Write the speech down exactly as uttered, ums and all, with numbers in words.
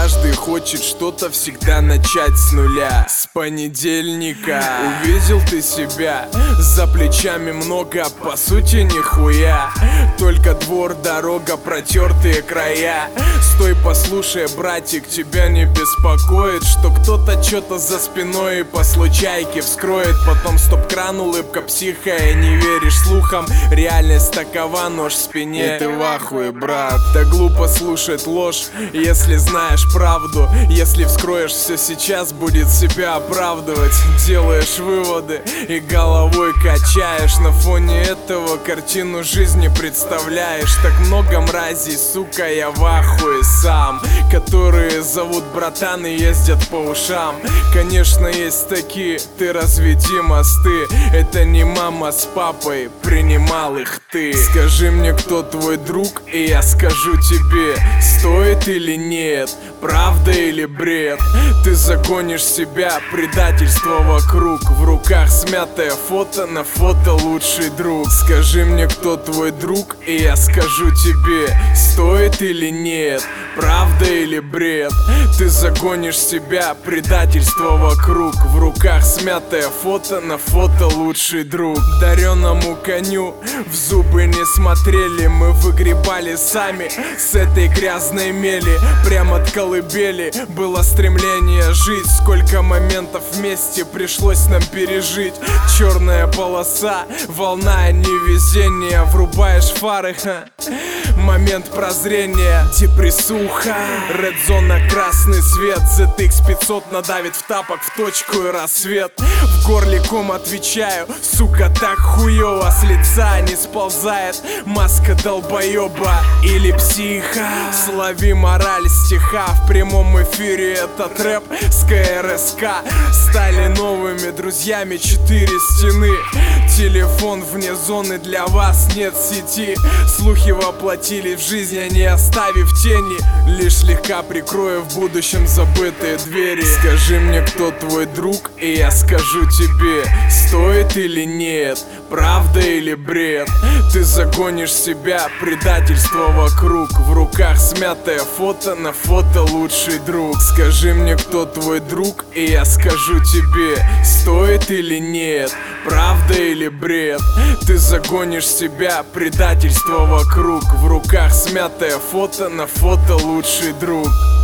Каждый хочет что-то всегда начать с нуля. С понедельника увидел ты себя, за плечами много, по сути нихуя. Только двор, дорога, протертые края. Стой, послушай, братик, тебя не беспокоит, что кто-то что-то за спиной и по случайке вскроет. Потом стоп-кран, улыбка психа, и не веришь слухам. Реальность такова, нож в спине, и ты в ахуе, брат. Так глупо слушать ложь, если знаешь правду. Если вскроешь все сейчас, будет себя оправдывать. Делаешь выводы и головой качаешь. На фоне этого картину жизни представляешь. Так много мразей, сука, я в ахуе сам, которые зовут братан и ездят по ушам. Конечно, есть такие, ты разведи мосты. Это не мама с папой, принимал их ты. Скажи мне, кто твой друг, и я скажу тебе, стоит или нет, правда или бред. Ты загонишь себя, предательство вокруг. В руках смятое фото, на фото лучший друг. Скажи мне, кто твой друг, и я скажу тебе, стоит или нет, правда или бред. Ты загонишь себя, предательство вокруг. В руках смятое фото, на фото лучший друг. Дареному коню в зубы не смотрели, мы выгребали сами с этой грязной мели. Прямо от колыбели было стремление жить. Сколько моментов вместе пришлось нам пережить. Черная полоса, волна невезения. Врубаешь фары, ха. Момент прозрения, депрессуха. Ред зона, красный свет. зет икс пятьсот надавит в тапок в точку и рассвет. В горле ком, отвечаю, сука, так хуёво. С лица не сползает маска долбоёба или психа. Слови мораль стиха, в прямом эфире этот рэп с ка эр эс ка. Стали новыми друзьями четыре стены. Телефон вне зоны, для вас нет сети. Слухи воплотили в жизнь, а не оставив тени. Лишь слегка прикрою в будущем забытые двери. Скажи мне, кто твой друг, и я скажу тебе, стоит или нет, правда или бред. Ты загонишь себя, предательство вокруг. В руках смятое фото, на фото лучший друг. Скажи мне, кто твой друг, и я скажу тебе, стоит или нет, правда или бред. Ты загонишь себя, предательство вокруг. В руках смятое фото, на фото лучший друг.